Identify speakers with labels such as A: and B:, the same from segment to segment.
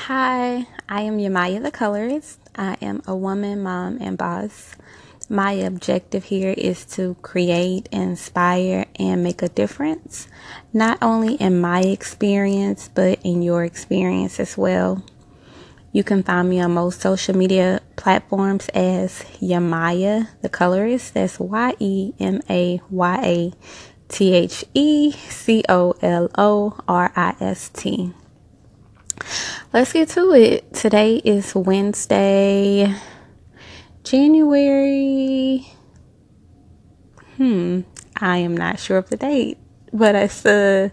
A: Hi, I am Yamaya the Colorist. I am a woman, mom, and boss. My objective here is to create, inspire, and make a difference, not only in my experience, but in your experience as well. You can find me on most social media platforms as Yamaya the Colorist. That's YEMAYATHECOLORIST. Let's get to it. Today is Wednesday, January. I am not sure of the date, but it's the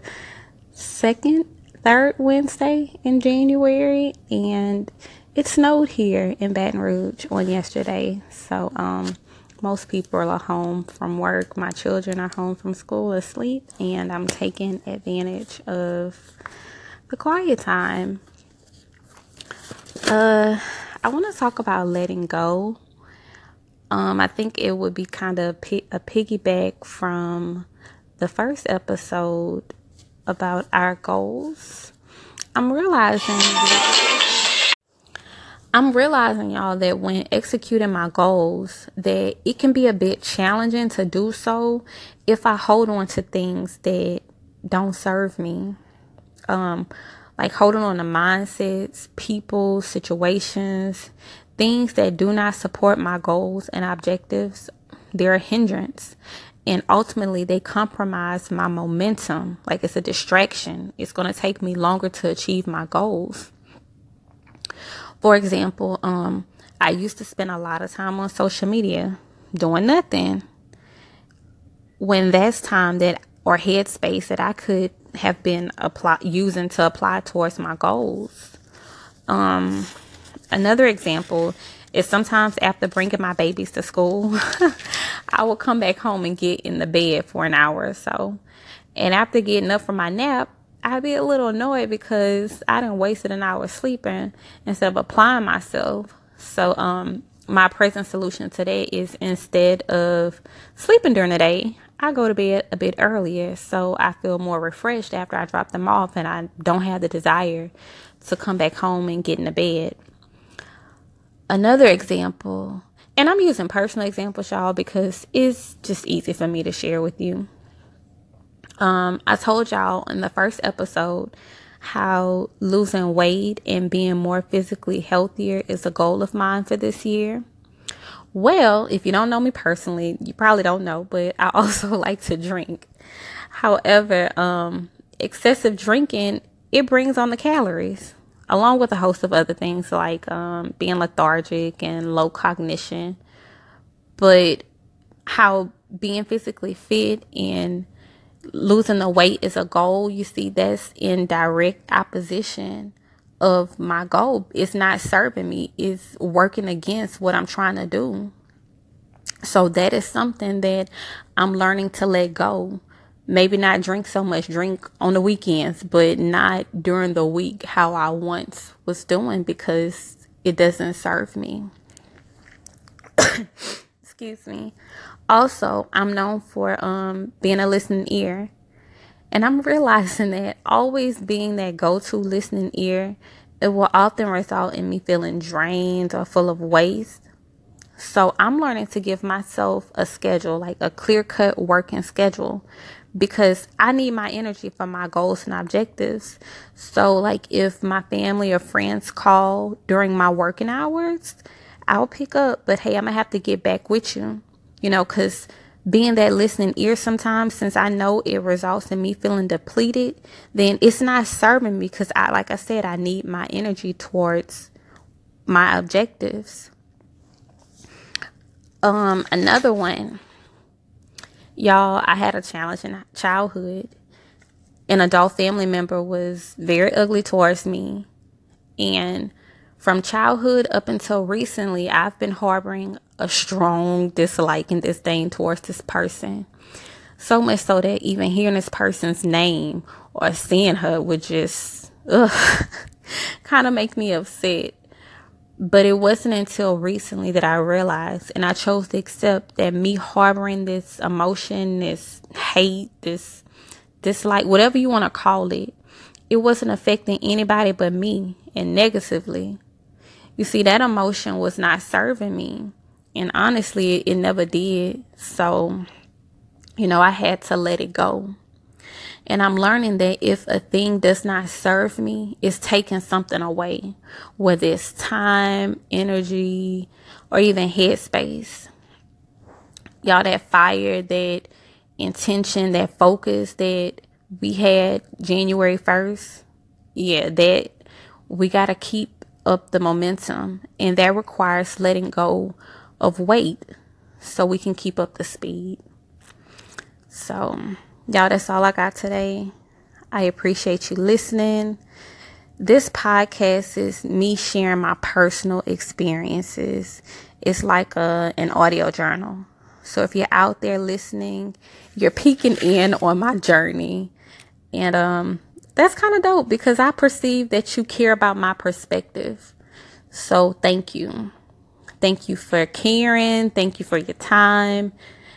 A: third Wednesday in January, and it snowed here in Baton Rouge on yesterday. So, most people are home from work. My children are home from school asleep, and I'm taking advantage of the quiet time. I want to talk about letting go. I think it would be kind of a piggyback from the first episode about our goals. I'm realizing, y'all, that when executing my goals, that it can be a bit challenging to do so if I hold on to things that don't serve me. Like holding on to mindsets, people, situations, things that do not support my goals and objectives. They're a hindrance. And ultimately, they compromise my momentum. Like it's a distraction. It's going to take me longer to achieve my goals. For example, I used to spend a lot of time on social media doing nothing, when that's time that or headspace that I could have been using to apply towards my goals. Another example is sometimes after bringing my babies to school, I will come back home and get in the bed for an hour or so. And after getting up from my nap, I'd be a little annoyed because I done wasted an hour sleeping instead of applying myself. So, my present solution today is, instead of sleeping during the day, I go to bed a bit earlier so I feel more refreshed after I drop them off, and I don't have the desire to come back home and get in the bed. Another example, and I'm using personal examples, y'all, because it's just easy for me to share with you. I told y'all in the first episode how losing weight and being more physically healthier is a goal of mine for this year. Well, if you don't know me personally, you probably don't know, but I also like to drink. However, excessive drinking, it brings on the calories, along with a host of other things like being lethargic and low cognition. But how being physically fit and losing the weight is a goal, you see, that's in direct opposition of my goal. It's not serving me. It's working against what I'm trying to do. So that is something that I'm learning to let go. Maybe not drink so much, drink on the weekends, but not during the week how I once was doing, because it doesn't serve me. Excuse me. Also, I'm known for being a listening ear. And I'm realizing that always being that go-to listening ear, it will often result in me feeling drained or full of waste. So I'm learning to give myself a schedule, like a clear-cut working schedule, because I need my energy for my goals and objectives. So like if my family or friends call during my working hours, I'll pick up, but hey, I'm gonna have to get back with you, because being that listening ear sometimes, since I know it results in me feeling depleted, then it's not serving me, because like I said, I need my energy towards my objectives. Another one, y'all, I had a challenge in childhood. An adult family member was very ugly towards me. And from childhood up until recently, I've been harboring a strong dislike and disdain towards this person. So much so that even hearing this person's name or seeing her would just kind of make me upset. But it wasn't until recently that I realized, and I chose to accept, that me harboring this emotion, this hate, this dislike, whatever you want to call it, it wasn't affecting anybody but me. and negatively. You see, that emotion was not serving me. And honestly, it never did. So, I had to let it go. And I'm learning that if a thing does not serve me, it's taking something away, whether it's time, energy, or even headspace. Y'all, that fire, that intention, that focus that we had January 1st, yeah, that we got to keep up the momentum. And that requires letting go of weight so we can keep up the speed. So, y'all, that's all I got today. I appreciate you listening. This podcast is me sharing my personal experiences. It's like an audio journal. So if you're out there listening, you're peeking in on my journey. And that's kind of dope because I perceive that you care about my perspective. So thank you. Thank you for caring. Thank you for your time.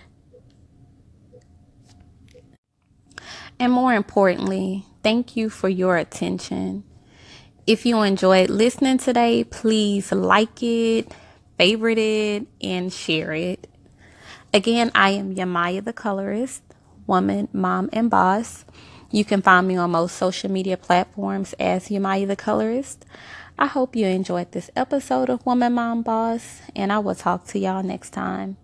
A: And more importantly, thank you for your attention. If you enjoyed listening today, please like it, favorite it, and share it. Again, I am Yamaya the Colorist, woman, mom, and boss. You can find me on most social media platforms as Yamaya the Colorist. I hope you enjoyed this episode of Woman, Mom, Boss, and I will talk to y'all next time.